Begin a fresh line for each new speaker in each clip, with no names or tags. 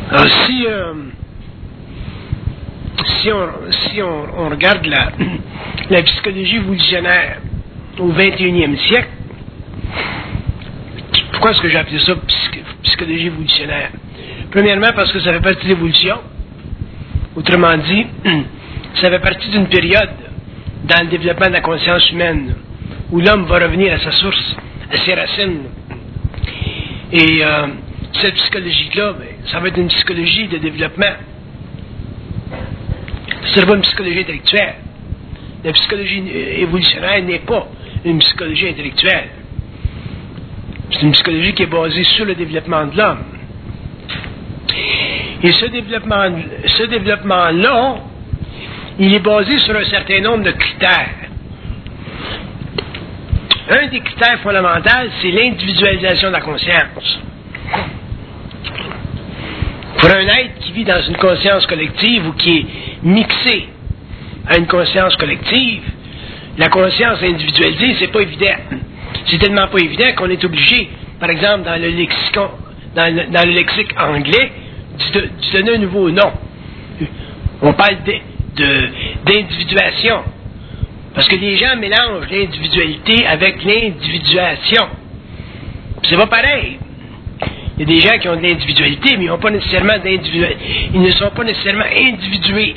Alors, si on regarde la psychologie évolutionnaire au 21e siècle, pourquoi est-ce que j'ai appelé ça psychologie évolutionnaire? Premièrement, parce que ça fait partie de l'évolution. Autrement dit, ça fait partie d'une période dans le développement de la conscience humaine où l'homme va revenir à sa source, à ses racines. Et cette psychologie-là, ça va être une psychologie de développement. Ce ne sera pas une psychologie intellectuelle. La psychologie évolutionnaire n'est pas une psychologie intellectuelle. C'est une psychologie qui est basée sur le développement de l'homme. Et ce développement-là, il est basé sur un certain nombre de critères. Un des critères fondamentaux, c'est l'individualisation de la conscience. Pour un être qui vit dans une conscience collective ou qui est mixé à une conscience collective, la conscience individualisée, c'est pas évident. C'est tellement pas évident qu'on est obligé, par exemple, dans le lexique anglais, de donner un nouveau nom. On parle d'individuation. Parce que les gens mélangent l'individualité avec l'individuation. C'est pas pareil. Il y a des gens qui ont de l'individualité, mais ils ne sont pas nécessairement individués.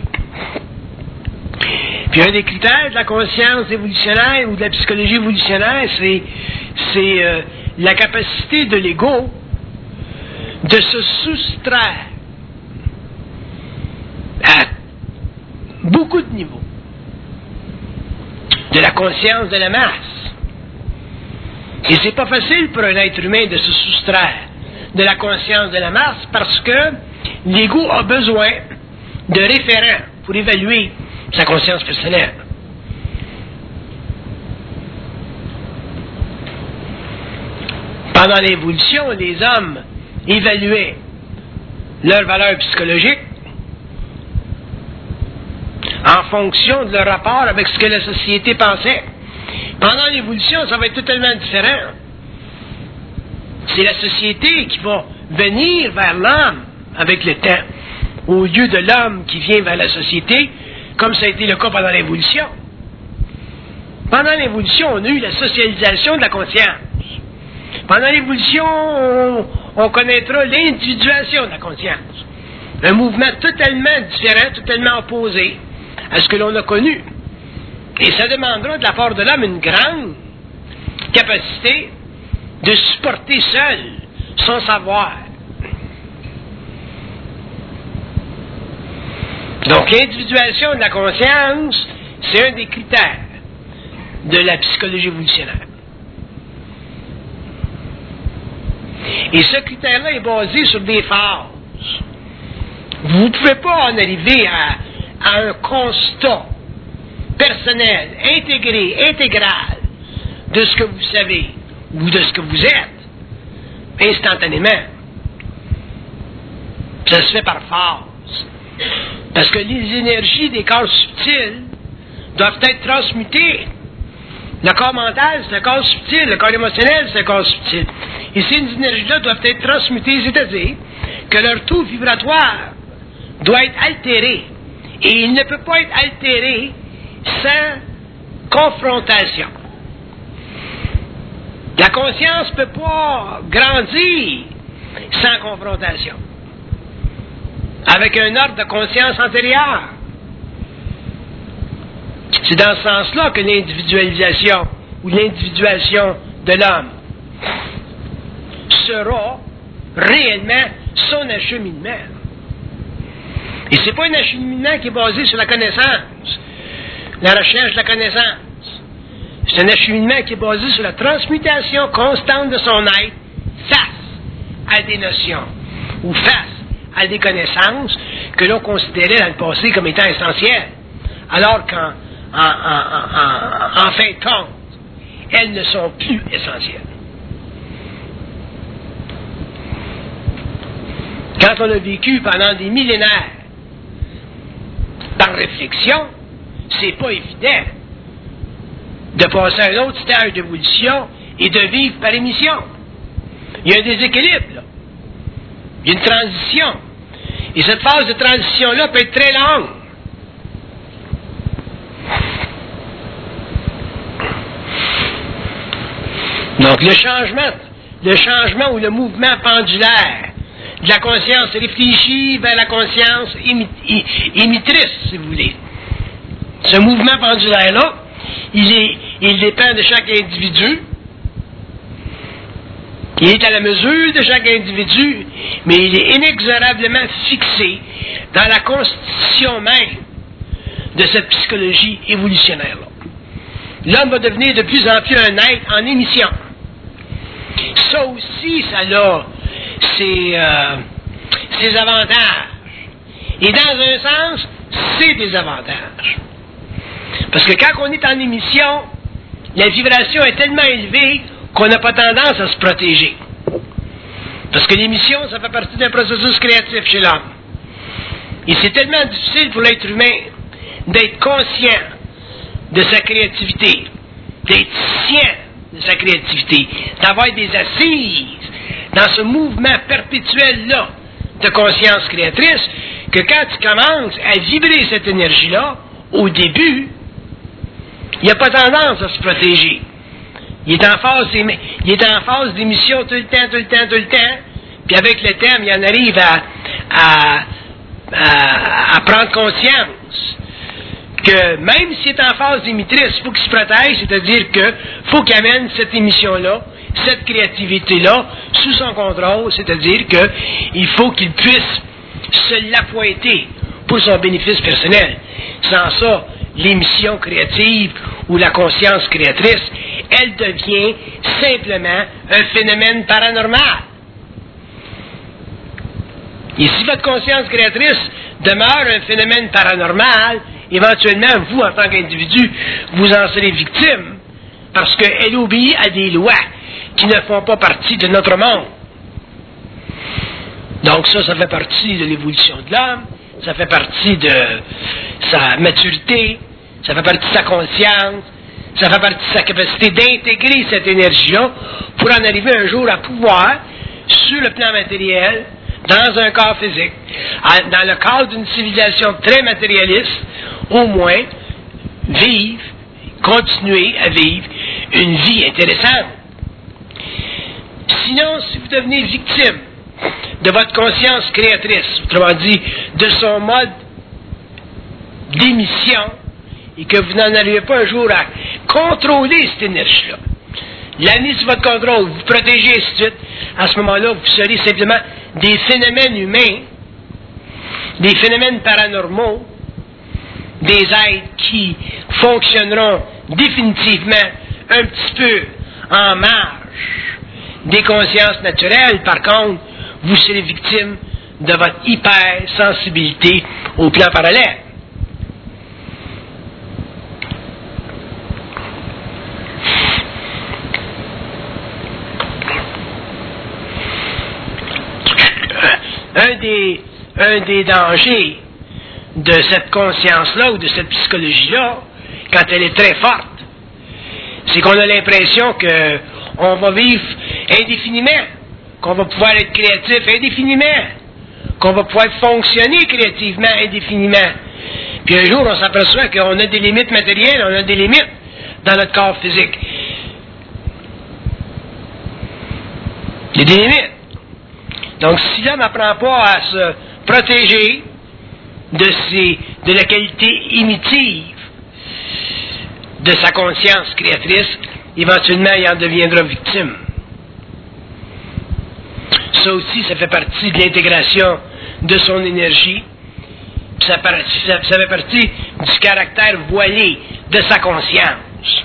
Puis un des critères de la conscience évolutionnaire ou de la psychologie évolutionnaire, c'est la capacité de l'ego de se soustraire à beaucoup de niveaux de la conscience de la masse. Et c'est pas facile pour un être humain de se soustraire de la conscience de la masse parce que l'ego a besoin de référents pour évaluer sa conscience personnelle. Pendant l'évolution, les hommes évaluaient leur valeur psychologique en fonction de leur rapport avec ce que la société pensait. Pendant l'évolution, ça va être totalement différent. C'est la société qui va venir vers l'homme avec le temps, au lieu de l'homme qui vient vers la société, comme ça a été le cas pendant l'évolution. Pendant l'évolution, on a eu la socialisation de la conscience. Pendant l'évolution, on connaîtra l'individuation de la conscience. Un mouvement totalement différent, totalement opposé à ce que l'on a connu. Et ça demandera de la part de l'homme une grande capacité de supporter seul son savoir. Donc l'individuation de la conscience, c'est un des critères de la psychologie évolutionnaire. Et ce critère-là est basé sur des phases. Vous ne pouvez pas en arriver à un constat personnel, intégré, intégral de ce que vous savez ou de ce que vous êtes instantanément. Ça se fait par phase. Parce que les énergies des corps subtils doivent être transmutées. Le corps mental, c'est un corps subtil. Le corps émotionnel, c'est un corps subtil. Et ces énergies-là doivent être transmutées, c'est-à-dire que leur taux vibratoire doit être altéré. Et il ne peut pas être altéré sans confrontation. La conscience ne peut pas grandir sans confrontation. Avec un ordre de conscience antérieur. C'est dans ce sens-là que l'individualisation ou l'individuation de l'homme sera réellement son acheminement. Et ce n'est pas un acheminement qui est basé sur la connaissance, la recherche de la connaissance. C'est un acheminement qui est basé sur la transmutation constante de son être face à des notions ou face à des connaissances que l'on considérait dans le passé comme étant essentielles, alors qu'en fin de compte, elles ne sont plus essentielles. Quand on a vécu pendant des millénaires par réflexion, c'est pas évident de passer à un autre stage d'évolution et de vivre par émission. Il y a un déséquilibre, là. Il y a une transition. Et cette phase de transition-là peut être très longue. Donc le changement ou le mouvement pendulaire de la conscience réfléchie vers la conscience émettrice, si vous voulez. Ce mouvement pendulaire-là, il dépend de chaque individu. Il est à la mesure de chaque individu, mais il est inexorablement fixé dans la constitution même de cette psychologie évolutionnaire-là. L'homme va devenir de plus en plus un être en émission. Ça aussi, ça a ses avantages. Et dans un sens, c'est des avantages. Parce que quand on est en émission, la vibration est tellement élevée qu'on n'a pas tendance à se protéger. Parce que l'émission, ça fait partie d'un processus créatif chez l'homme. Et c'est tellement difficile pour l'être humain d'être conscient de sa créativité, d'être sien de sa créativité, d'avoir des assises dans ce mouvement perpétuel-là de conscience créatrice, que quand tu commences à vibrer cette énergie-là, au début, il n'y a pas tendance à se protéger. Il est en phase d'émission tout le temps, puis avec le temps, il en arrive à prendre conscience que même s'il est en phase d'émettrice, il faut qu'il se protège, c'est-à-dire qu'il faut qu'il amène cette émission-là, cette créativité-là, sous son contrôle, c'est-à-dire qu'il faut qu'il puisse se l'appointer pour son bénéfice personnel. Sans ça, l'émission créative ou la conscience créatrice, elle devient simplement un phénomène paranormal. Et si votre conscience créatrice demeure un phénomène paranormal, éventuellement, vous, en tant qu'individu, vous en serez victime, parce qu'elle obéit à des lois qui ne font pas partie de notre monde. Donc ça fait partie de l'évolution de l'homme, ça fait partie de sa maturité, ça fait partie de sa conscience, ça fait partie de sa capacité d'intégrer cette énergie-là pour en arriver un jour à pouvoir, sur le plan matériel, dans un corps physique, dans le cadre d'une civilisation très matérialiste, au moins, continuer à vivre une vie intéressante. Sinon, si vous devenez victime de votre conscience créatrice, autrement dit, de son mode d'émission, et que vous n'en arrivez pas un jour à contrôler cette énergie-là, l'amener sous votre contrôle, vous protéger, ainsi de suite, à ce moment-là, vous serez simplement des phénomènes humains, des phénomènes paranormaux, des êtres qui fonctionneront définitivement un petit peu en marge des consciences naturelles. Par contre, vous serez victime de votre hypersensibilité au plan parallèle. Un des dangers de cette conscience-là ou de cette psychologie-là, quand elle est très forte, c'est qu'on a l'impression qu'on va vivre indéfiniment, qu'on va pouvoir être créatif indéfiniment, qu'on va pouvoir fonctionner créativement indéfiniment. Puis un jour, on s'aperçoit qu'on a des limites matérielles, on a des limites dans notre corps physique. Il y a des limites. Donc, si l'homme n'apprend pas à se protéger de la qualité émettive de sa conscience créatrice, éventuellement, il en deviendra victime. Ça aussi, ça fait partie de l'intégration de son énergie. Ça fait partie du caractère voilé de sa conscience.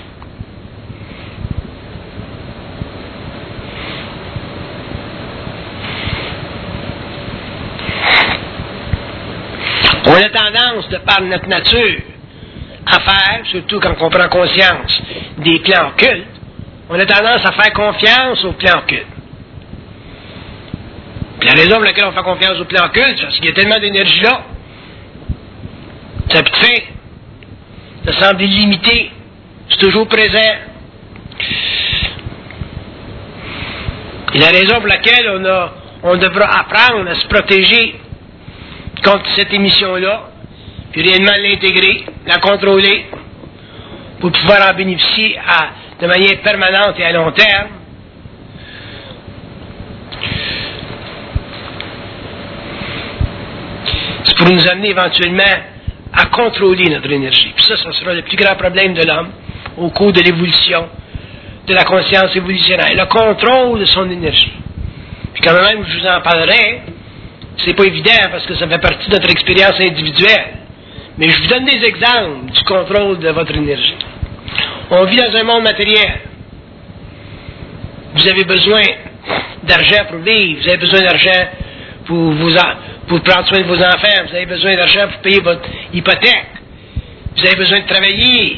On a tendance, de par notre nature, à faire, surtout quand on prend conscience des plans occultes, on a tendance à faire confiance aux plans occultes. Puis la raison pour laquelle on fait confiance aux plans occultes, c'est parce qu'il y a tellement d'énergie là. Ça peut te faire. Ça semble illimité. C'est toujours présent. Et la raison pour laquelle on devra apprendre à se protéger contre cette émission-là, puis réellement l'intégrer, la contrôler, pour pouvoir en bénéficier de manière permanente et à long terme. C'est pour nous amener éventuellement à contrôler notre énergie. Puis ça sera le plus grand problème de l'homme au cours de l'évolution de la conscience évolutionnaire, le contrôle de son énergie. Puis quand même, je vous en parlerai, c'est pas évident parce que ça fait partie de notre expérience individuelle. Mais je vous donne des exemples du contrôle de votre énergie. On vit dans un monde matériel. Vous avez besoin d'argent pour vivre, vous avez besoin d'argent pour prendre soin de vos enfants, vous avez besoin d'argent pour payer votre hypothèque, vous avez besoin de travailler.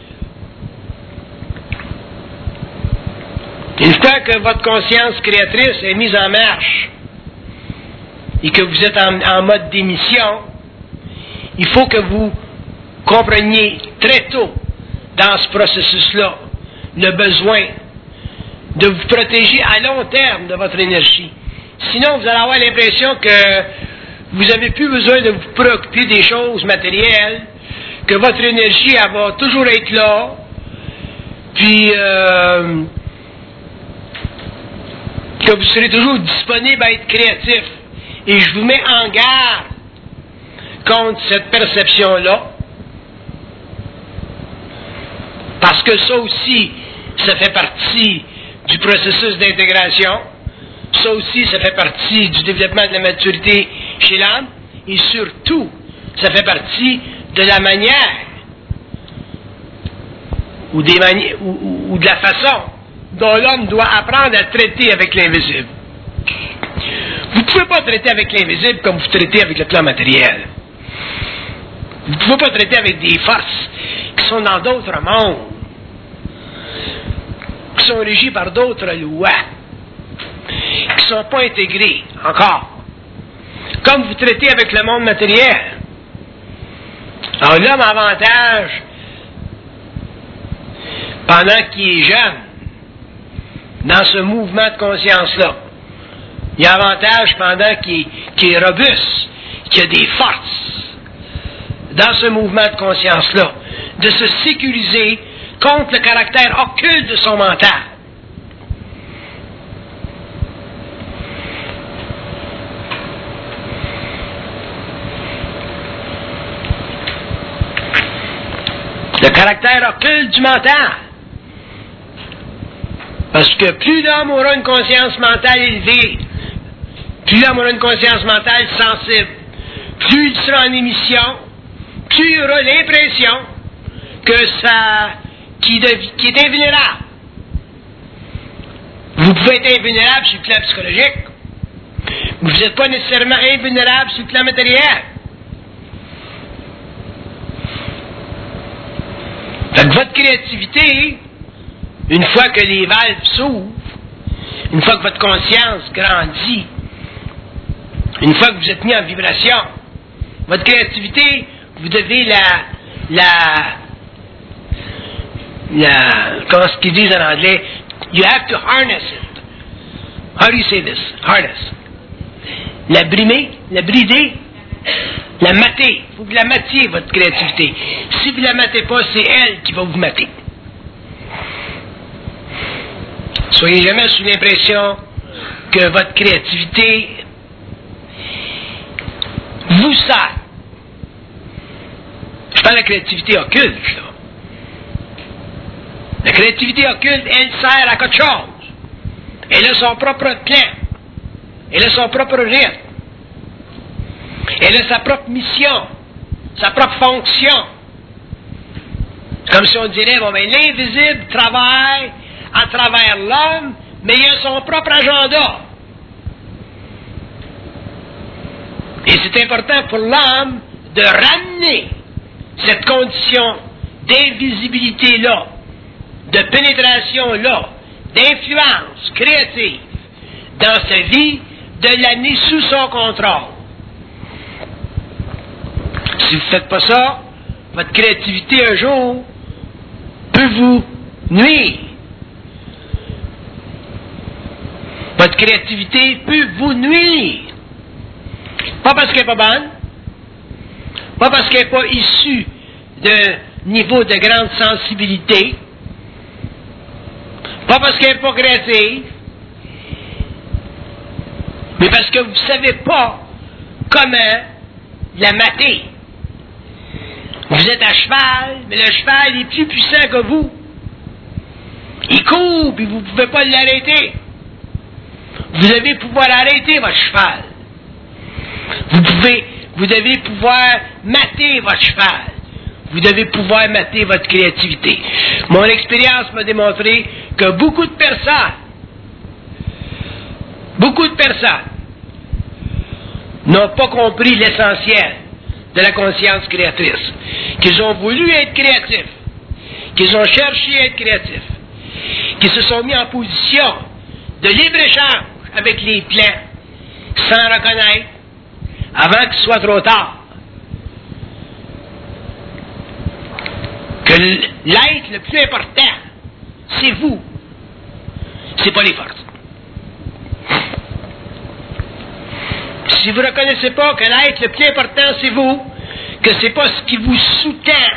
Une fois que votre conscience créatrice est mise en marche et que vous êtes en mode d'émission, il faut que vous compreniez très tôt dans ce processus-là le besoin de vous protéger à long terme de votre énergie. Sinon, vous allez avoir l'impression que vous n'avez plus besoin de vous préoccuper des choses matérielles, que votre énergie, elle va toujours être là, puis que vous serez toujours disponible à être créatif. Et je vous mets en garde contre cette perception-là, parce que ça aussi, ça fait partie du processus d'intégration, ça aussi, ça fait partie du développement de la maturité chez l'âme, et surtout, ça fait partie de la manière ou de la façon dont l'homme doit apprendre à traiter avec l'invisible. Vous ne pouvez pas traiter avec l'invisible comme vous traitez avec le plan matériel. Vous ne pouvez pas traiter avec des forces qui sont dans d'autres mondes, qui sont régies par d'autres lois, qui ne sont pas intégrées encore, comme vous traitez avec le monde matériel. Alors l'homme a avantage, pendant qu'il est jeune, dans ce mouvement de conscience-là. Il y a avantage pendant qu'il est robuste, qu'il y a des forces dans ce mouvement de conscience-là, de se sécuriser contre le caractère occulte de son mental. Le caractère occulte du mental. Parce que plus l'homme aura une conscience mentale élevée, plus l'homme aura une conscience mentale sensible, plus il sera en émission, plus il aura l'impression qu'il est invulnérable. Vous pouvez être invulnérable sur le plan psychologique, mais vous n'êtes pas nécessairement invulnérable sur le plan matériel. Fait que votre créativité, une fois que les valves s'ouvrent, une fois que votre conscience grandit, une fois que vous êtes mis en vibration, votre créativité, vous devez comment est-ce qu'ils disent en anglais? You have to harness it. How do you say this? Harness. La brimer, la brider, la mater. Il faut que vous la matiez, votre créativité. Si vous ne la matez pas, c'est elle qui va vous mater. Soyez jamais sous l'impression que votre créativité vous sert. Je parle de la créativité occulte, là. La créativité occulte, elle sert à quelque chose. Elle a son propre plan. Elle a son propre rythme. Elle a sa propre mission, sa propre fonction. C'est comme si on dirait, bon, ben, l'invisible travaille à travers l'homme, mais il a son propre agenda. Et c'est important pour l'homme de ramener cette condition d'invisibilité-là, de pénétration-là, d'influence créative dans sa vie, de l'amener sous son contrôle. Si vous ne faites pas ça, votre créativité un jour peut vous nuire. Votre créativité peut vous nuire. Pas parce qu'elle n'est pas bonne, pas parce qu'elle n'est pas issue d'un niveau de grande sensibilité, pas parce qu'elle n'est pas créative, mais parce que vous ne savez pas comment la mater. Vous êtes à cheval, mais le cheval est plus puissant que vous. Il court, puis vous ne pouvez pas l'arrêter. Vous devez pouvoir arrêter votre cheval. Vous devez pouvoir mater votre cheval. Vous devez pouvoir mater votre créativité. Mon expérience m'a démontré que beaucoup de personnes n'ont pas compris l'essentiel de la conscience créatrice. Qu'ils ont voulu être créatifs, qu'ils ont cherché à être créatifs, qu'ils se sont mis en position de libre-échange avec les plans, sans reconnaître, avant qu'il soit trop tard, que l'être le plus important, c'est vous, c'est pas les forces. Si vous ne reconnaissez pas que l'être le plus important, c'est vous, que c'est pas ce qui vous sous-tend,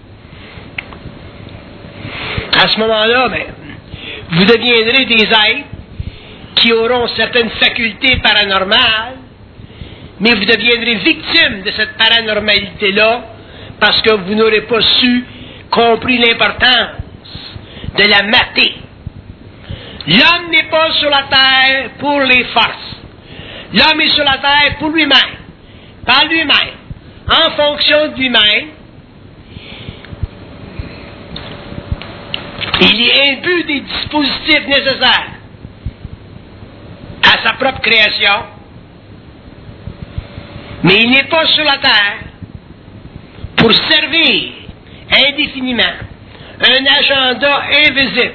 à ce moment-là, vous deviendrez des êtres qui auront certaines facultés paranormales, mais vous deviendrez victimes de cette paranormalité-là parce que vous n'aurez pas compris l'importance de la mater. L'homme n'est pas sur la terre pour les forces. L'homme est sur la terre pour lui-même, par lui-même, en fonction de lui-même. Il est imbu des dispositifs nécessaires à sa propre création, mais il n'est pas sur la terre pour servir indéfiniment un agenda invisible.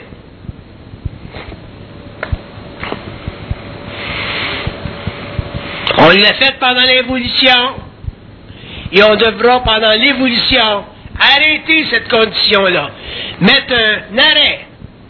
On l'a fait pendant l'évolution et on devra pendant l'évolution arrêter cette condition-là, mettre un arrêt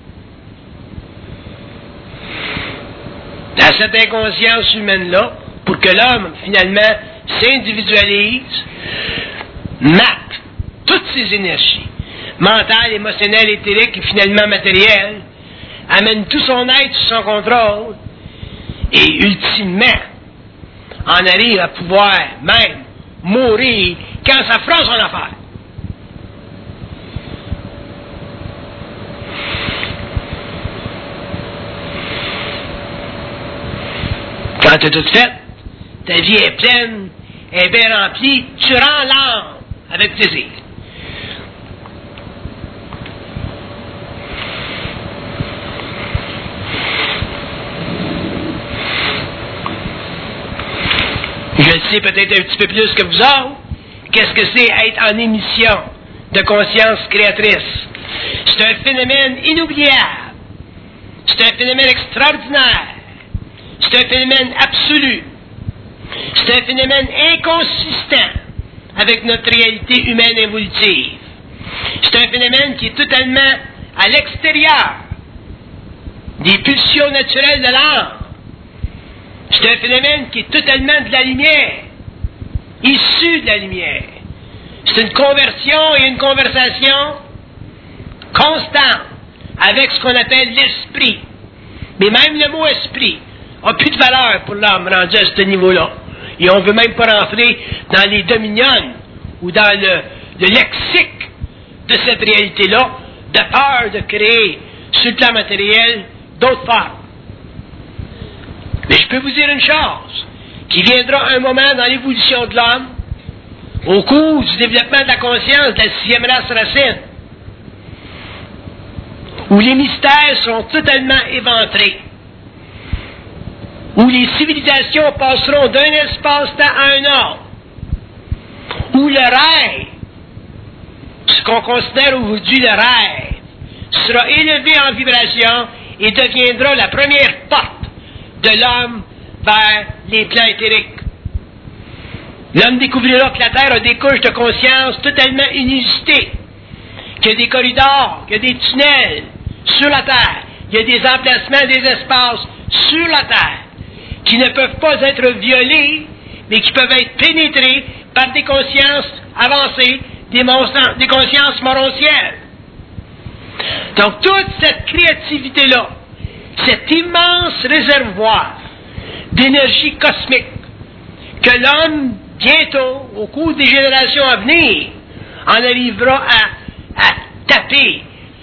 à cette inconscience humaine-là pour que l'homme, finalement, s'individualise, mate toutes ses énergies, mentales, émotionnelles, éthériques et finalement matérielles, amène tout son être sous son contrôle et ultimement en arrive à pouvoir même mourir quand ça fera son affaire. Quand tu as tout fait, ta vie est pleine, est bien remplie, tu rends l'âme avec plaisir. Je le sais peut-être un petit peu plus que vous autres. Qu'est-ce que c'est être en émission de conscience créatrice? C'est un phénomène inoubliable. C'est un phénomène extraordinaire. C'est un phénomène absolu. C'est un phénomène inconsistant avec notre réalité humaine évolutive. C'est un phénomène qui est totalement à l'extérieur des pulsions naturelles de l'âme. C'est un phénomène qui est totalement de la lumière, issu de la lumière. C'est une conversion et une conversation constante avec ce qu'on appelle l'esprit. Mais même le mot esprit n'a plus de valeur pour l'homme rendu à ce niveau-là. Et on ne veut même pas rentrer dans les dominions ou dans le lexique de cette réalité-là, de peur de créer sur le plan matériel d'autres formes. Mais je peux vous dire une chose, qu'il viendra un moment dans l'évolution de l'homme, au cours du développement de la conscience de la 6e race racine, où les mystères sont totalement éventrés, où les civilisations passeront d'un espace-temps à un autre, où le rêve, ce qu'on considère aujourd'hui le rêve, sera élevé en vibration et deviendra la première porte de l'homme vers les plans éthériques. L'homme découvrira que la Terre a des couches de conscience totalement inusitées, qu'il y a des corridors, qu'il y a des tunnels sur la Terre, il y a des emplacements des espaces sur la Terre qui ne peuvent pas être violés, mais qui peuvent être pénétrés par des consciences avancées des consciences morontielles. Donc, toute cette créativité-là, cet immense réservoir d'énergie cosmique que l'homme, bientôt, au cours des générations à venir, en arrivera à taper,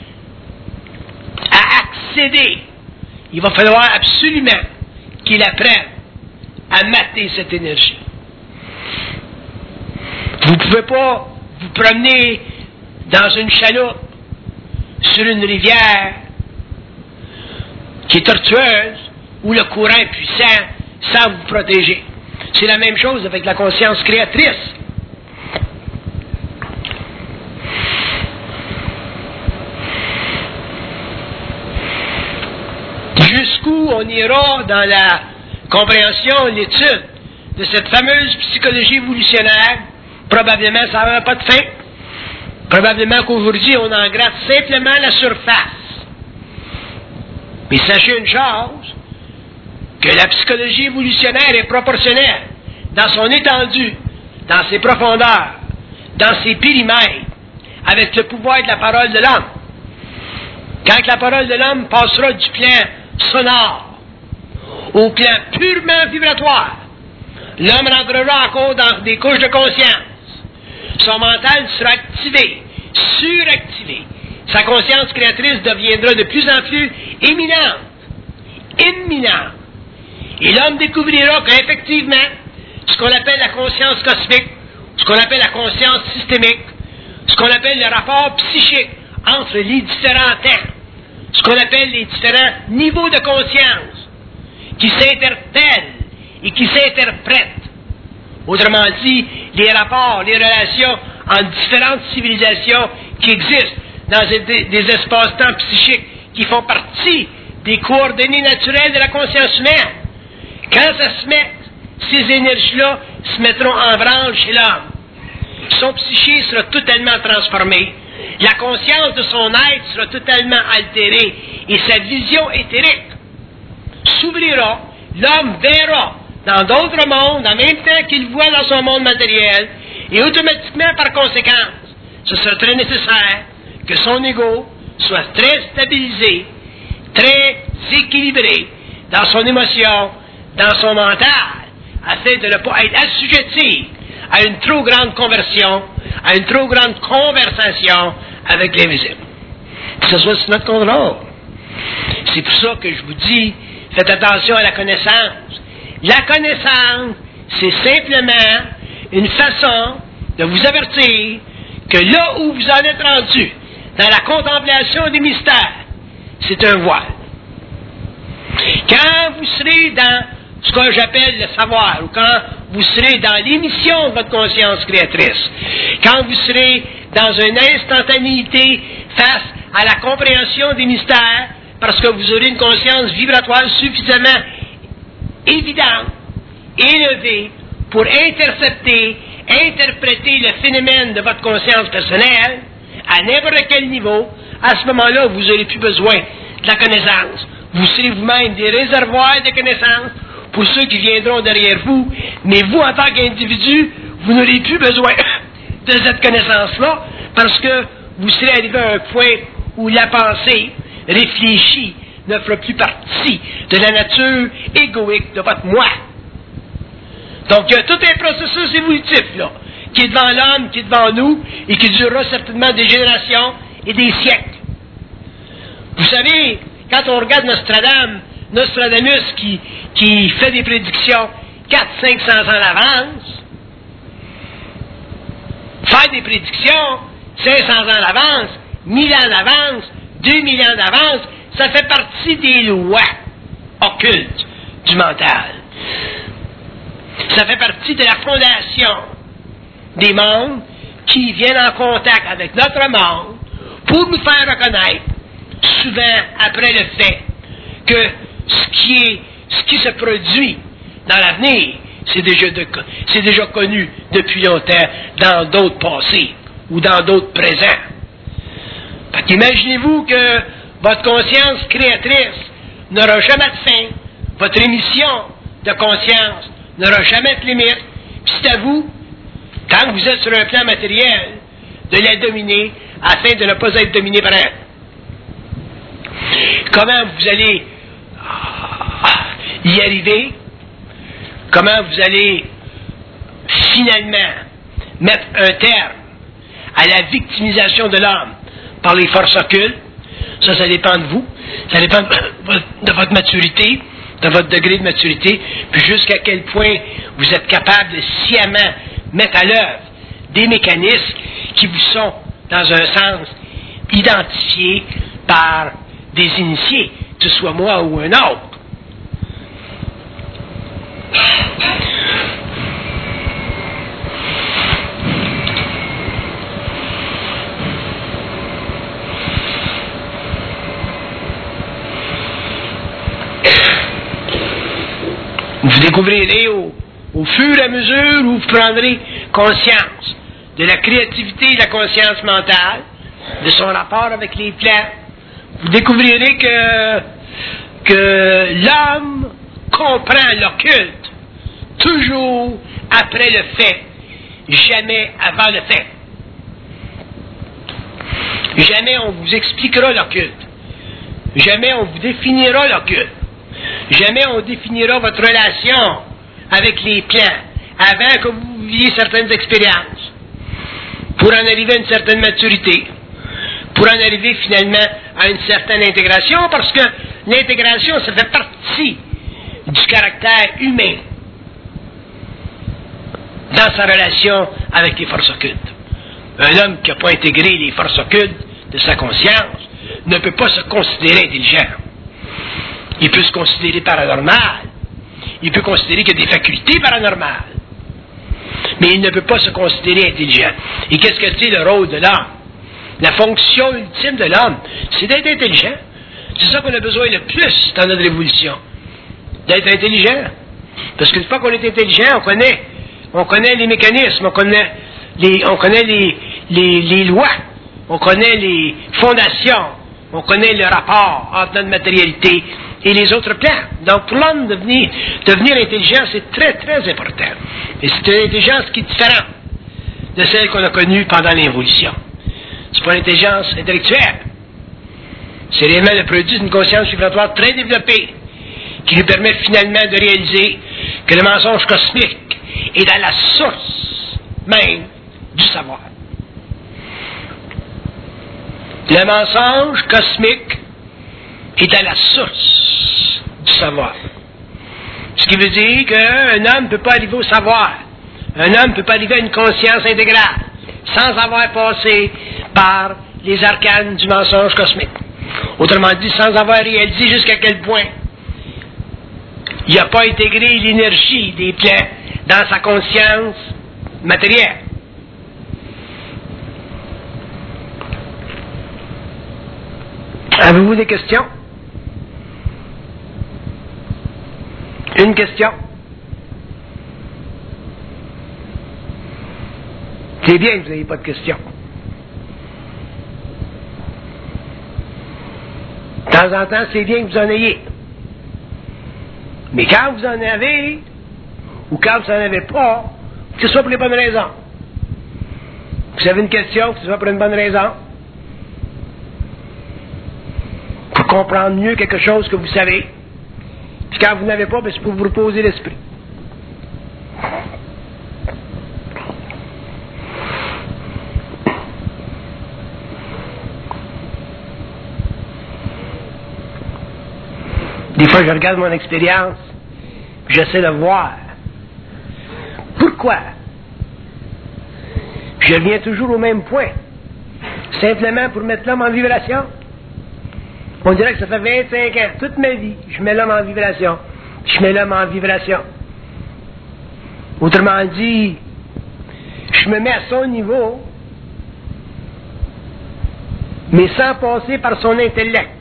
à accéder, il va falloir absolument qu'il apprenne à mater cette énergie. Vous ne pouvez pas vous promener dans une chaloupe sur une rivière qui est tortueuse, où le courant est puissant, sans vous protéger. C'est la même chose avec la conscience créatrice. Jusqu'où on ira dans la compréhension, l'étude de cette fameuse psychologie évolutionnaire, probablement ça n'aura pas de fin. Probablement qu'aujourd'hui, on en gratte simplement la surface. Mais sachez une chose, que la psychologie évolutionnaire est proportionnelle dans son étendue, dans ses profondeurs, dans ses périmètres, avec le pouvoir de la parole de l'homme. Quand la parole de l'homme passera du plan sonore au plan purement vibratoire, l'homme rentrera encore dans des couches de conscience. Son mental sera activé, suractivé. Sa conscience créatrice deviendra de plus en plus imminente. Et l'homme découvrira qu'effectivement, ce qu'on appelle la conscience cosmique, ce qu'on appelle la conscience systémique, ce qu'on appelle le rapport psychique entre les différents temps, ce qu'on appelle les différents niveaux de conscience, qui s'interpellent et qui s'interprètent. Autrement dit, les rapports, les relations entre différentes civilisations qui existent dans des espaces-temps psychiques qui font partie des coordonnées naturelles de la conscience humaine. Quand ça se met, ces énergies-là se mettront en branle chez l'homme. Son psyché sera totalement transformé. La conscience de son être sera totalement altérée et sa vision éthérique s'ouvrira. L'homme verra dans d'autres mondes en même temps qu'il voit dans son monde matériel et automatiquement par conséquence, ce sera très nécessaire que son ego soit très stabilisé, très équilibré dans son émotion, dans son mental, afin de ne pas être assujetti à une trop grande conversion, à une trop grande conversation avec l'invisible. Que ce soit sous notre contrôle. C'est pour ça que je vous dis, faites attention à la connaissance. La connaissance, c'est simplement une façon de vous avertir que là où vous en êtes rendu, dans la contemplation des mystères, c'est un voile. Quand vous serez dans ce que j'appelle le savoir, ou quand vous serez dans l'émission de votre conscience créatrice, quand vous serez dans une instantanéité face à la compréhension des mystères, parce que vous aurez une conscience vibratoire suffisamment évidente, élevée, pour intercepter, interpréter le phénomène de votre conscience personnelle, à n'importe quel niveau, à ce moment-là, vous n'aurez plus besoin de la connaissance. Vous serez vous-même des réservoirs de connaissances pour ceux qui viendront derrière vous, mais vous, en tant qu'individu, vous n'aurez plus besoin de cette connaissance-là, parce que vous serez arrivé à un point où la pensée réfléchie ne fera plus partie de la nature égoïque de votre moi. Donc, il y a tout un processus évolutif, là, qui est devant l'homme, qui est devant nous, et qui durera certainement des générations et des siècles. Vous savez, quand on regarde Nostradamus qui fait des prédictions 400-500 ans d'avance, faire des prédictions 500 ans d'avance, 1000 ans d'avance, 2000 ans d'avance, ça fait partie des lois occultes du mental. Ça fait partie de la fondation des mondes qui viennent en contact avec notre monde pour nous faire reconnaître, souvent après le fait, que ce qui se produit dans l'avenir, c'est déjà connu depuis longtemps dans d'autres passés ou dans d'autres présents. Fait qu'imaginez-vous que votre conscience créatrice n'aura jamais de fin, votre émission de conscience n'aura jamais de limite, puis c'est à vous quand vous êtes sur un plan matériel, de la dominer afin de ne pas être dominé par elle. Comment vous allez y arriver? Comment vous allez finalement mettre un terme à la victimisation de l'homme par les forces occultes? Ça dépend de vous. Ça dépend de votre maturité, de votre degré de maturité, puis jusqu'à quel point vous êtes capable de sciemment mettre à l'œuvre des mécanismes qui vous sont, dans un sens, identifiés par des initiés, que ce soit moi ou un autre. Vous découvrirez au fur et à mesure où vous prendrez conscience de la créativité et de la conscience mentale, de son rapport avec les plans. Vous découvrirez que l'homme comprend l'occulte toujours après le fait, jamais avant le fait. Jamais on vous expliquera l'occulte. Jamais on vous définira l'occulte. Jamais on définira votre relation avec les plans avant que vous viviez certaines expériences, pour en arriver à une certaine maturité, pour en arriver finalement à une certaine intégration, parce que l'intégration, ça fait partie du caractère humain dans sa relation avec les forces occultes. Un homme qui n'a pas intégré les forces occultes de sa conscience ne peut pas se considérer intelligent. Il peut se considérer paranormal. Il peut considérer qu'il y a des facultés paranormales. Mais il ne peut pas se considérer intelligent. Et qu'est-ce que c'est le rôle de l'homme? La fonction ultime de l'homme, c'est d'être intelligent. C'est ça qu'on a besoin le plus dans notre évolution. D'être intelligent. Parce qu'une fois qu'on est intelligent, on connaît les mécanismes, on connaît les lois, on connaît les fondations, on connaît le rapport entre notre matérialité et les autres plans. Donc, pour l'homme, devenir intelligent, c'est très, très important. Et c'est une intelligence qui est différente de celle qu'on a connue pendant l'évolution. C'est pas une intelligence intellectuelle. C'est réellement le produit d'une conscience vibratoire très développée qui lui permet finalement de réaliser que le mensonge cosmique est dans la source même du savoir. Le mensonge cosmique est à la source du savoir. Ce qui veut dire qu'un homme ne peut pas arriver au savoir. Un homme ne peut pas arriver à une conscience intégrale sans avoir passé par les arcanes du mensonge cosmique. Autrement dit, sans avoir réalisé jusqu'à quel point il n'a pas intégré l'énergie des plans dans sa conscience matérielle. Avez-vous des questions? Une question? C'est bien que vous n'ayez pas de questions. De temps en temps, c'est bien que vous en ayez. Mais quand vous en avez, ou quand vous n'en avez pas, que ce soit pour les bonnes raisons. Vous avez une question, que ce soit pour une bonne raison. Pour comprendre mieux quelque chose que vous savez. Puis quand vous n'avez pas, c'est pour vous reposer l'esprit. Des fois, je regarde mon expérience, j'essaie de voir pourquoi je viens toujours au même point, simplement pour mettre l'homme en vibration. On dirait que ça fait 25 ans, toute ma vie, je mets l'homme en vibration, je mets l'homme en vibration. Autrement dit, je me mets à son niveau, mais sans passer par son intellect,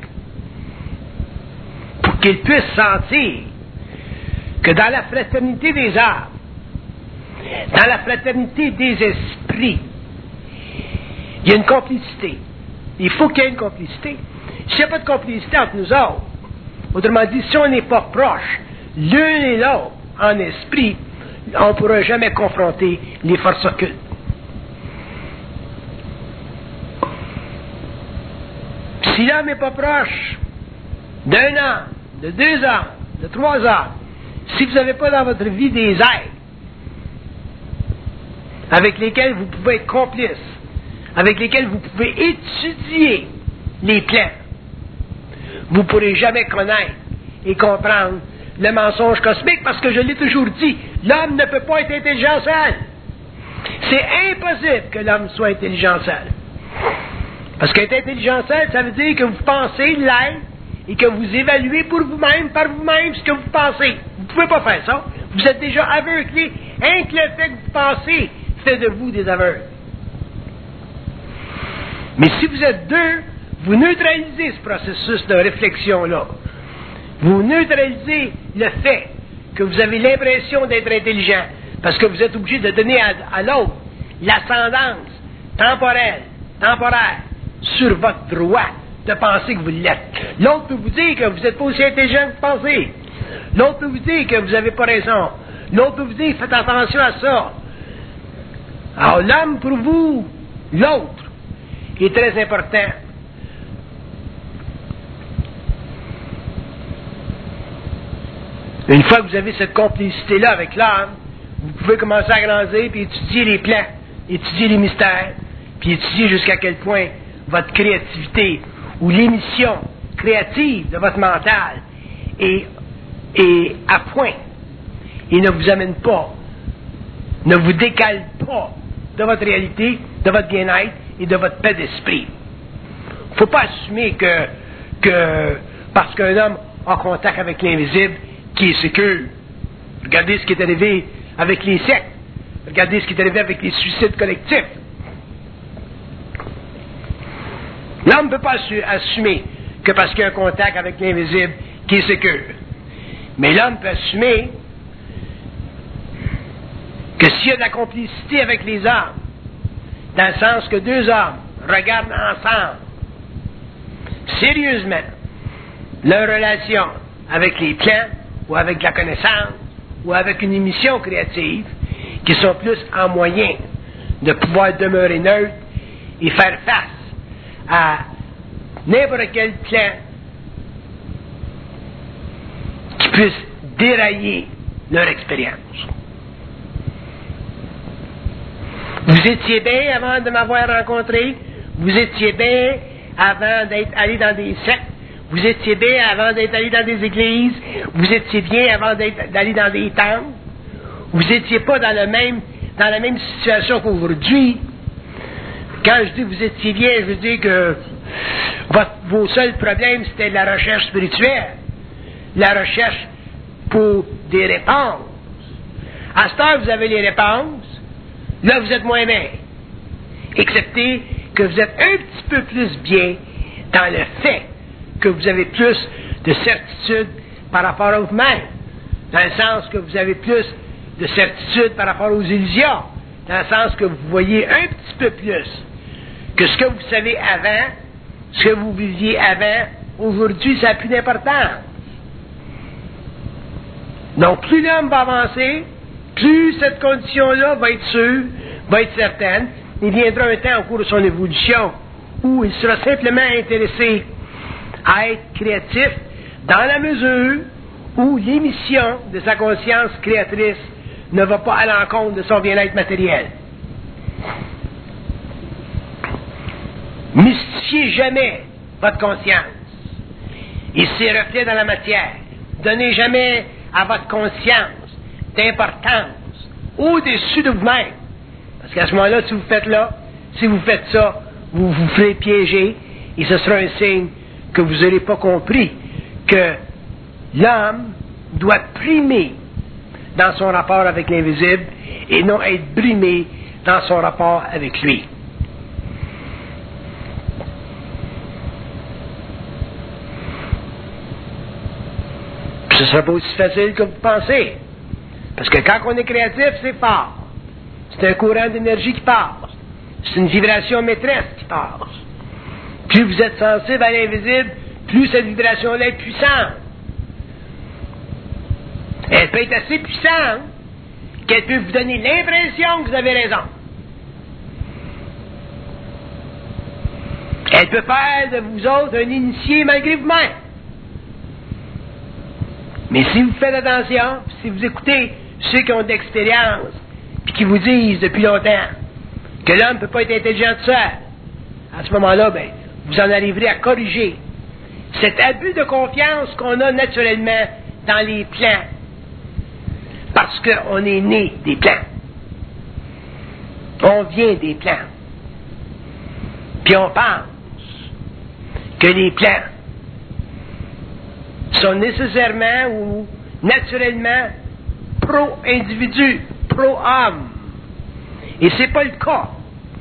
pour qu'il puisse sentir que dans la fraternité des âmes, dans la fraternité des esprits, il y a une complicité. Il faut qu'il y ait une complicité. S'il n'y a pas de complicité entre nous autres, autrement dit, si on n'est pas proches l'un et l'autre en esprit, on ne pourra jamais confronter les forces occultes. Si l'homme n'est pas proche d'un an, de 2 ans, de 3 ans, si vous n'avez pas dans votre vie des aides avec lesquels vous pouvez être complice, avec lesquels vous pouvez étudier les plans, vous ne pourrez jamais connaître et comprendre le mensonge cosmique, parce que je l'ai toujours dit, l'homme ne peut pas être intelligent seul. C'est impossible que l'homme soit intelligent seul. Parce qu'être intelligent seul, ça veut dire que vous pensez l'être et que vous évaluez pour vous-même, par vous-même, ce que vous pensez. Vous ne pouvez pas faire ça. Vous êtes déjà aveuglé. Rien que le fait que vous pensez fait de vous des aveugles. Mais si vous êtes deux, vous neutralisez ce processus de réflexion-là. Vous neutralisez le fait que vous avez l'impression d'être intelligent, parce que vous êtes obligé de donner à l'autre l'ascendance temporelle, temporaire, sur votre droit de penser que vous l'êtes. L'autre peut vous dire que vous n'êtes pas aussi intelligent que vous pensez. L'autre peut vous dire que vous n'avez pas raison. L'autre peut vous dire, faites attention à ça. Alors l'homme, pour vous, l'autre, est très important. Une fois que vous avez cette complicité-là avec l'homme, vous pouvez commencer à grandir, puis étudier les plans, étudier les mystères, puis étudier jusqu'à quel point votre créativité ou l'émission créative de votre mental est à point et ne vous amène pas, ne vous décale pas de votre réalité, de votre bien-être et de votre paix d'esprit. Il ne faut pas assumer que parce qu'un homme a contact avec l'invisible, qui est sécure. Regardez ce qui est arrivé avec les sectes. Regardez ce qui est arrivé avec les suicides collectifs. L'homme ne peut pas assumer que parce qu'il y a un contact avec l'invisible, qui est sécure. Mais l'homme peut assumer que s'il y a de la complicité avec les hommes, dans le sens que 2 hommes regardent ensemble, sérieusement, leur relation avec les plans, ou avec la connaissance, ou avec une émission créative, qui sont plus en moyen de pouvoir demeurer neutre et faire face à n'importe quel plan qui puisse dérailler leur expérience. Vous étiez bien avant de m'avoir rencontré, vous étiez bien avant d'être allé dans des sectes, vous étiez bien avant d'être allé dans des églises, vous étiez bien avant d'aller dans des temples, vous n'étiez pas dans la même situation qu'aujourd'hui. Quand je dis vous étiez bien, je veux dire que vos seuls problèmes, c'était la recherche spirituelle, la recherche pour des réponses. À cette heure, vous avez les réponses, là, vous êtes moins bien. Excepté que vous êtes un petit peu plus bien dans le fait que vous avez plus de certitude par rapport à vous-même, dans le sens que vous avez plus de certitude par rapport aux illusions, dans le sens que vous voyez un petit peu plus que ce que vous savez avant, ce que vous viviez avant, aujourd'hui, ça n'a plus d'importance. Donc, plus l'homme va avancer, plus cette condition-là va être sûre, va être certaine. Il viendra un temps au cours de son évolution où il sera simplement intéressé à être créatif dans la mesure où l'émission de sa conscience créatrice ne va pas à l'encontre de son bien-être matériel. Mystifiez jamais votre conscience et ses reflets dans la matière. Donnez jamais à votre conscience d'importance au-dessus de vous-même. Parce qu'à ce moment-là, si vous faites ça, vous vous ferez piéger et ce sera un signe que vous n'aurez pas compris que l'homme doit primer dans son rapport avec l'invisible et non être brimé dans son rapport avec lui. Ce ne sera pas aussi facile que vous pensez. Parce que quand on est créatif, c'est fort. C'est un courant d'énergie qui passe. C'est une vibration maîtresse qui passe. Plus vous êtes sensible à l'invisible, plus cette vibration-là est puissante. Elle peut être assez puissante qu'elle peut vous donner l'impression que vous avez raison. Elle peut faire de vous autres un initié malgré vous-même. Mais si vous faites attention, si vous écoutez ceux qui ont de l'expérience, puis qui vous disent depuis longtemps que l'homme ne peut pas être intelligent tout seul, à ce moment-là, ben, vous en arriverez à corriger cet abus de confiance qu'on a naturellement dans les plans, parce qu'on est né des plans. On vient des plans. Puis on pense que les plans sont nécessairement ou naturellement pro-individu, pro-homme. Et c'est pas le cas.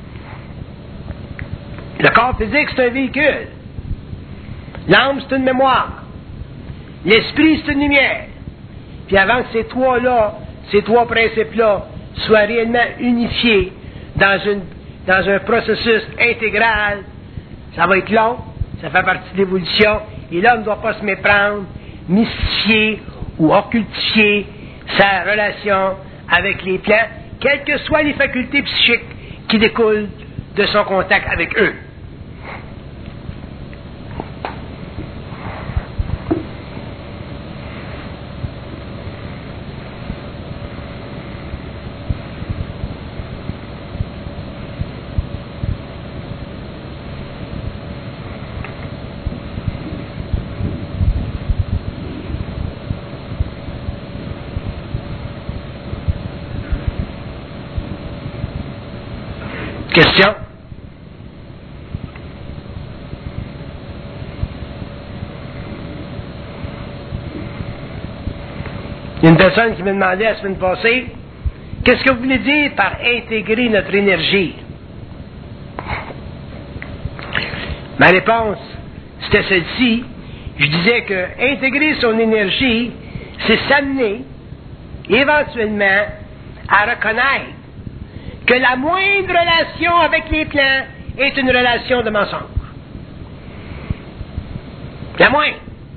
Le corps physique, c'est un véhicule. L'âme, c'est une mémoire. L'esprit, c'est une lumière. Puis avant que ces trois principes-là, soient réellement unifiés dans un processus intégral, ça va être long, ça fait partie de l'évolution, et l'homme ne doit pas se méprendre, mystifier ou occultifier sa relation avec les plans, quelles que soient les facultés psychiques qui découlent de son contact avec eux. Question? Il y a une personne qui me demandait la semaine passée, qu'est-ce que vous voulez dire par intégrer notre énergie? Ma réponse, c'était celle-ci. Je disais que intégrer son énergie, c'est s'amener éventuellement à reconnaître que la moindre relation avec les plans est une relation de mensonge. La moindre.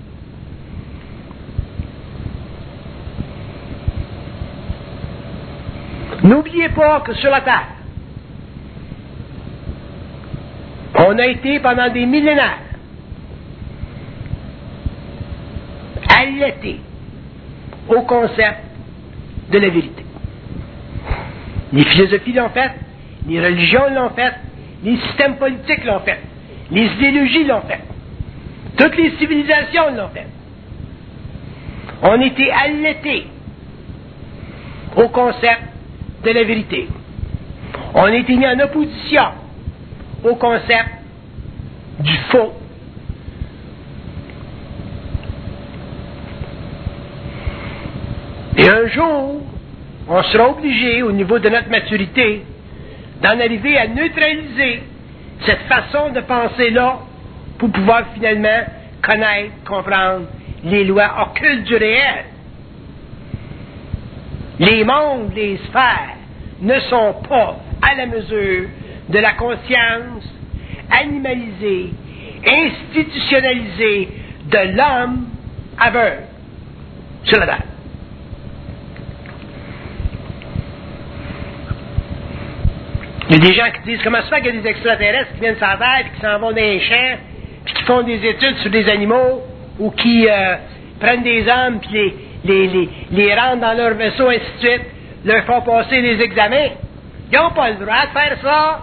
N'oubliez pas que sur la Terre, on a été pendant des millénaires allaités au concept de la vérité. Les philosophies l'ont fait, les religions l'ont fait, les systèmes politiques l'ont fait, les idéologies l'ont fait, toutes les civilisations l'ont fait. On était allaités au concept de la vérité. On était mis en opposition au concept du faux. Et un jour, on sera obligé, au niveau de notre maturité, d'en arriver à neutraliser cette façon de penser-là pour pouvoir finalement connaître, comprendre les lois occultes du réel. Les mondes, les sphères ne sont pas à la mesure de la conscience animalisée, institutionnalisée de l'homme aveugle sur la terre. Il y a des gens qui disent comment ça se fait qu'il y a des extraterrestres qui viennent sur la terre et qui s'en vont dans les champs puis qui font des études sur des animaux ou qui prennent des hommes puis les rentrent dans leur vaisseau, ainsi de suite, leur font passer des examens. Ils n'ont pas le droit de faire ça.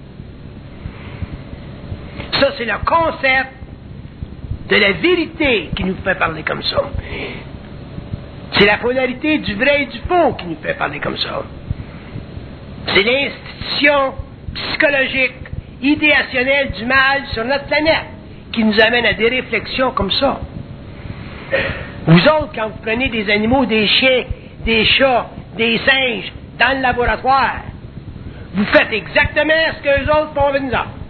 Ça, c'est le concept de la vérité qui nous fait parler comme ça. C'est la polarité du vrai et du faux qui nous fait parler comme ça. C'est l'institution psychologique, idéationnelle du mal sur notre planète qui nous amène à des réflexions comme ça. Vous autres, quand vous prenez des animaux, des chiens, des chats, des singes, dans le laboratoire, vous faites exactement ce que les autres font avec nous autres.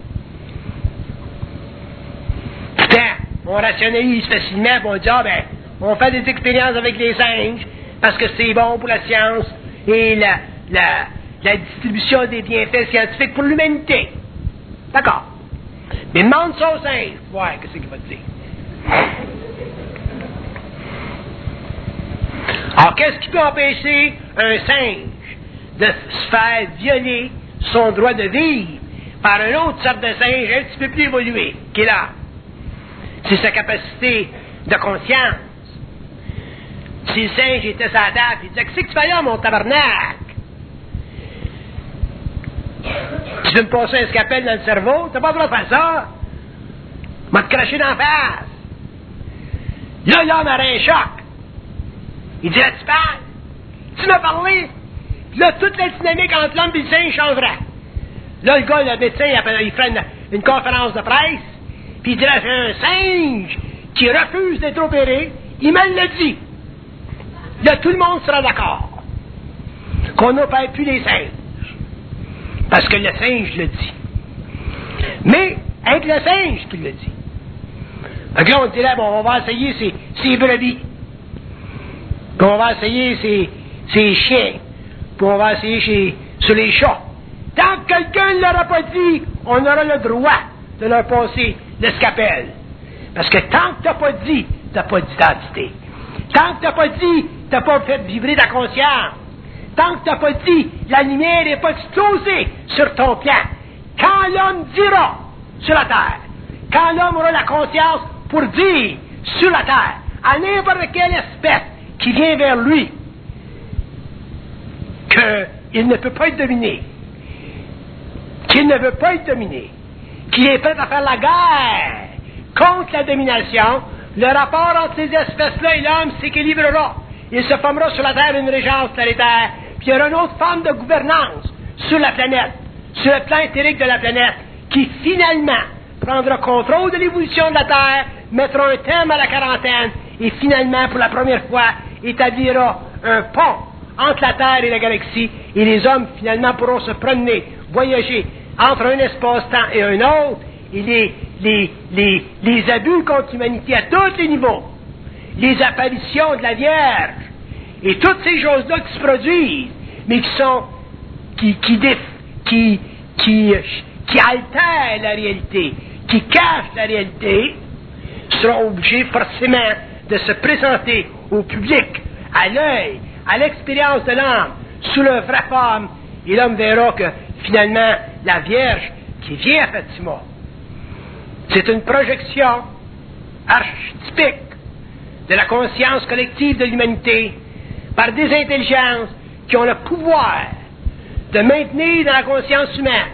Pourtant, on rationalise facilement, et on dit, on fait des expériences avec les singes, parce que c'est bon pour la science et la distribution des bienfaits scientifiques pour l'humanité. D'accord. Mais demande ça aux singes, voir qu'est-ce qu'il va te dire. Alors, qu'est-ce qui peut empêcher un singe de se faire violer son droit de vivre par une autre sorte de singe un petit peu plus évolué, qui est là. C'est sa capacité de conscience. Si le singe était sa table, il disait, qu'est-ce que tu fais là, mon tabarnak? Tu veux me passer un scalpel dans le cerveau? T'as pas le droit de faire ça. M'a te craché dans la face. Là, l'homme aurait un choc. Il dirait, tu parles? Tu m'as parlé? Là, toute la dynamique entre l'homme et le singe changerait. Là, le gars, le médecin, il ferait une conférence de presse, puis il dirait, c'est un singe qui refuse d'être opéré, il me l'a dit. Là, tout le monde sera d'accord qu'on n'opère plus les singes. Parce que le singe le dit. Mais, avec le singe qui le dit. Donc là, on dirait, bon, on va essayer ces brebis. Puis on va essayer ces chiens. Puis on va essayer sur les chats. Tant que quelqu'un ne l'aura pas dit, on aura le droit de leur passer le scalpel. Parce que tant que tu n'as pas dit, tu n'as pas d'identité. Tant que tu n'as pas dit, tu n'as pas fait vibrer ta conscience. Tant que tu n'as pas dit, la lumière n'est pas explosée sur ton plan. Quand l'homme dira sur la terre, quand l'homme aura la conscience pour dire sur la terre, à n'importe quelle espèce qui vient vers lui, qu'il ne peut pas être dominé, qu'il ne veut pas être dominé, qu'il est prêt à faire la guerre contre la domination, le rapport entre ces espèces-là et l'homme s'équilibrera. Il se formera sur la Terre une régence planétaire, puis il y aura une autre forme de gouvernance sur la planète, sur le plan éthérique de la planète, qui finalement prendra contrôle de l'évolution de la Terre, mettra un terme à la quarantaine, et finalement, pour la première fois, établira un pont entre la Terre et la galaxie, et les hommes finalement pourront se promener, voyager entre un espace-temps et un autre, et les abus contre l'humanité à tous les niveaux, les apparitions de la Vierge, et toutes ces choses-là qui se produisent, mais qui altèrent la réalité, qui cachent la réalité, seront obligés forcément de se présenter au public, à l'œil, à l'expérience de l'homme, sous leur vraie forme, et l'homme verra que finalement la Vierge qui vient à Fatima, c'est une projection archétypique de la conscience collective de l'humanité par des intelligences qui ont le pouvoir de maintenir dans la conscience humaine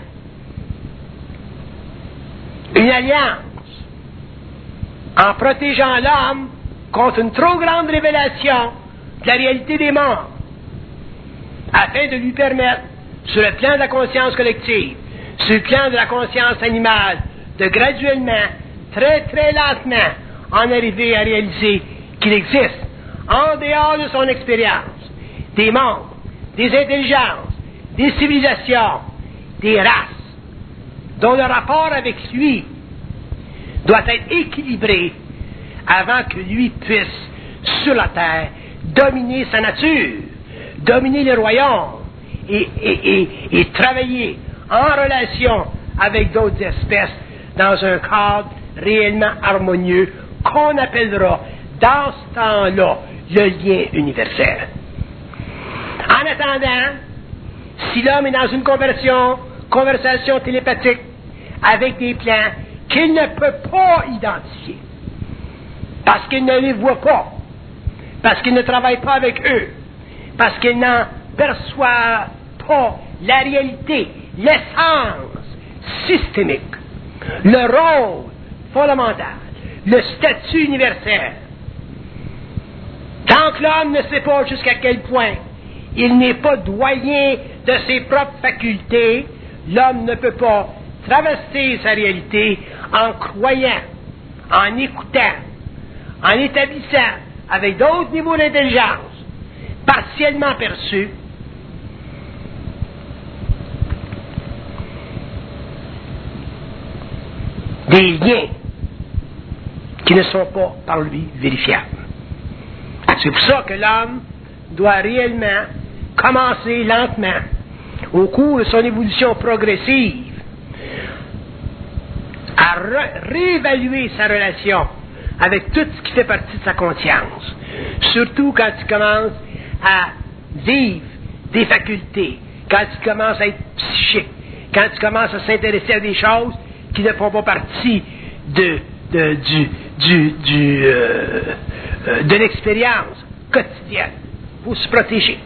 une alliance en protégeant l'homme contre une trop grande révélation de la réalité des morts, afin de lui permettre, sur le plan de la conscience collective, sur le plan de la conscience animale, de graduellement, très très lentement, en arriver à réaliser qu'il existe, en dehors de son expérience, des mondes, des intelligences, des civilisations, des races, dont le rapport avec lui doit être équilibré avant que lui puisse, sur la terre, dominer sa nature, dominer les royaumes et travailler en relation avec d'autres espèces dans un cadre réellement harmonieux qu'on appellera dans ce temps-là le lien universel. En attendant, si l'homme est dans une conversation télépathique avec des plans qu'il ne peut pas identifier, parce qu'il ne les voit pas, parce qu'il ne travaille pas avec eux, parce qu'il n'en perçoit pas la réalité, l'essence systémique, le rôle fondamental, le statut universel. Tant que l'homme ne sait pas jusqu'à quel point il n'est pas doyen de ses propres facultés, l'homme ne peut pas traverser sa réalité en croyant, en écoutant, en établissant avec d'autres niveaux d'intelligence partiellement perçus des liens qui ne sont pas par lui vérifiables. C'est pour ça que l'homme doit réellement commencer lentement, au cours de son évolution progressive, à réévaluer sa relation avec tout ce qui fait partie de sa conscience. Surtout quand tu commences à vivre des facultés quand tu commences à être psychique, quand tu commences à s'intéresser à des choses qui ne font pas partie de l'expérience quotidienne. Il faut se protéger.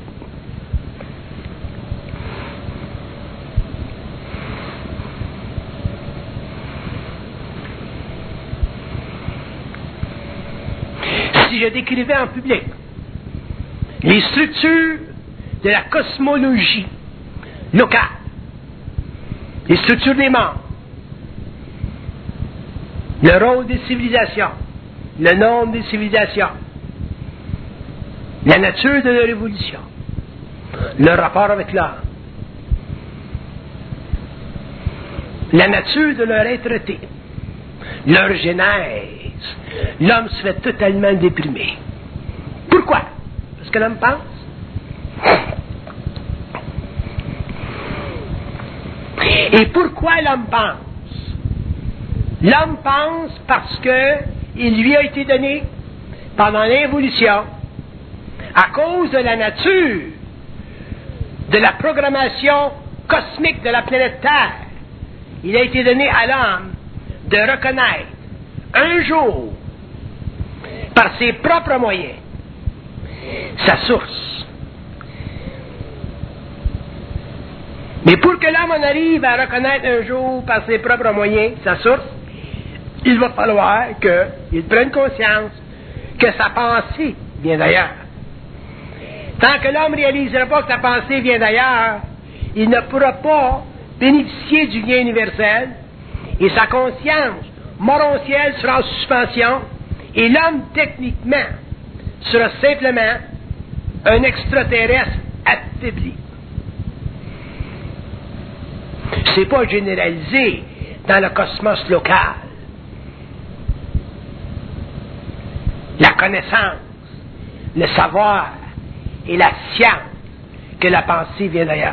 Si je décrivais en public les structures de la cosmologie locale, les structures des mondes, le rôle des civilisations, le nombre des civilisations, la nature de leur évolution, leur rapport avec l'homme, la nature de leur être-té, leur genèse, l'homme se fait totalement déprimer. Pourquoi? Parce que l'homme pense. Et pourquoi l'homme pense? L'homme pense parce que il lui a été donné, pendant l'évolution, à cause de la nature, de la programmation cosmique de la planète Terre, il a été donné à l'homme de reconnaître un jour, par ses propres moyens, sa source. Mais pour que l'homme en arrive à reconnaître un jour, par ses propres moyens, sa source, il va falloir qu'il prenne conscience que sa pensée vient d'ailleurs. Tant que l'homme ne réalisera pas que sa pensée vient d'ailleurs, il ne pourra pas bénéficier du bien universel et sa conscience morontielle sera en suspension et l'homme, techniquement, sera simplement un extraterrestre affaibli. C'est pas généralisé dans le cosmos local. La connaissance, le savoir et la science que la pensée vient d'ailleurs.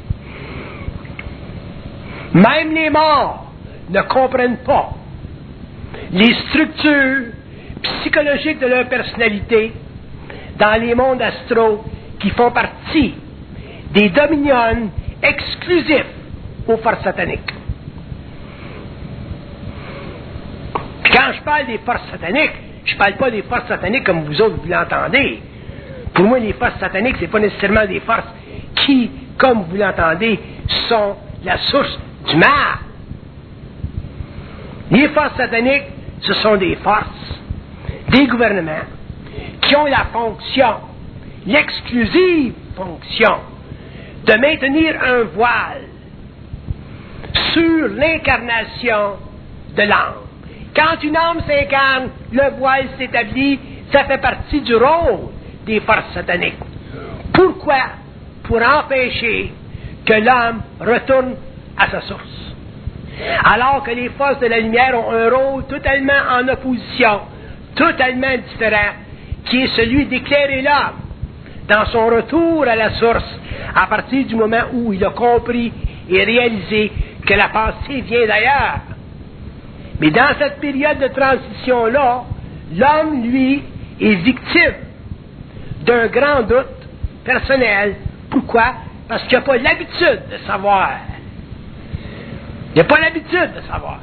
Même les morts ne comprennent pas les structures psychologiques de leur personnalité dans les mondes astraux qui font partie des dominions exclusifs aux forces sataniques. Quand je parle des forces sataniques, je ne parle pas des forces sataniques comme vous autres vous l'entendez. Pour moi, les forces sataniques, ce n'est pas nécessairement des forces qui, comme vous l'entendez, sont la source du mal. Les forces sataniques, ce sont des forces, des gouvernements, qui ont la fonction, l'exclusive fonction, de maintenir un voile sur l'incarnation de l'âme. Quand une âme s'incarne, le voile s'établit, ça fait partie du rôle des forces sataniques. Pourquoi? Pour empêcher que l'homme retourne à sa source. Alors que les forces de la lumière ont un rôle totalement en opposition, totalement différent, qui est celui d'éclairer l'homme dans son retour à la source, à partir du moment où il a compris et réalisé que la pensée vient d'ailleurs. Mais dans cette période de transition-là, l'homme, lui, est victime d'un grand doute personnel. Pourquoi? Parce qu'il n'a pas l'habitude de savoir. Il n'a pas l'habitude de savoir.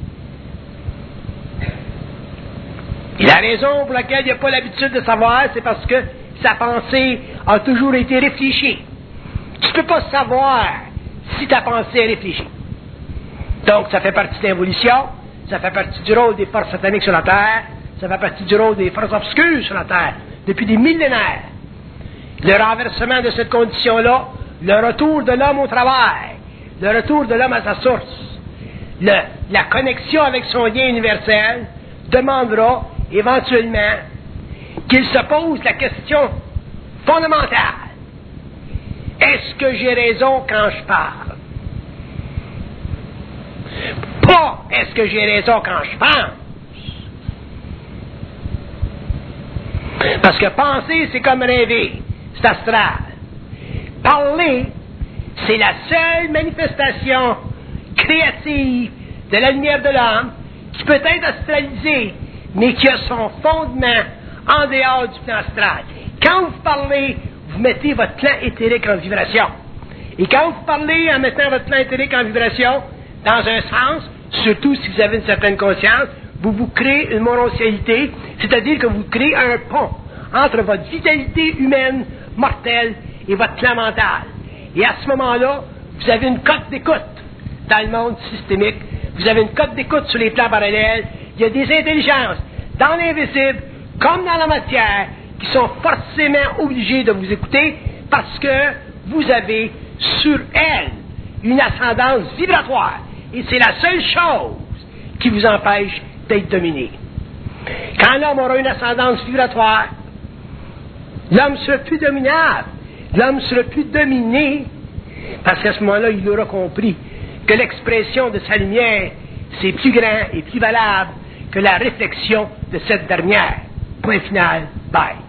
Et la raison pour laquelle il n'a pas l'habitude de savoir, c'est parce que sa pensée a toujours été réfléchie. Tu ne peux pas savoir si ta pensée est réfléchie. Donc, ça fait partie de l'évolution, ça fait partie du rôle des forces sataniques sur la Terre, ça fait partie du rôle des forces obscures sur la Terre, depuis des millénaires. Le renversement de cette condition-là, le retour de l'homme au travail, le retour de l'homme à sa source, la connexion avec son lien universel, demandera éventuellement qu'il se pose la question fondamentale. Est-ce que j'ai raison quand je parle? Pas est-ce que j'ai raison quand je pense? Parce que penser, c'est comme rêver, c'est astral. Parler, c'est la seule manifestation créative de la lumière de l'âme qui peut être astralisée, mais qui a son fondement en dehors du plan astral. Quand vous parlez, vous mettez votre plan éthérique en vibration. Et quand vous parlez en mettant votre plan éthérique en vibration, dans un sens, surtout si vous avez une certaine conscience, vous vous créez une mononcialité, c'est-à-dire que vous créez un pont entre votre vitalité humaine mortelle et votre plan mental. Et à ce moment-là, vous avez une cote d'écoute dans le monde systémique, vous avez une cote d'écoute sur les plans parallèles, il y a des intelligences dans l'invisible comme dans la matière qui sont forcément obligées de vous écouter parce que vous avez sur elles une ascendance vibratoire. Et c'est la seule chose qui vous empêche d'être dominé. Quand l'homme aura une ascendance vibratoire, l'homme sera plus dominable, l'homme sera plus dominé, parce qu'à ce moment-là, il aura compris que l'expression de sa lumière, c'est plus grand et plus valable que la réflexion de cette dernière. Point final, bye.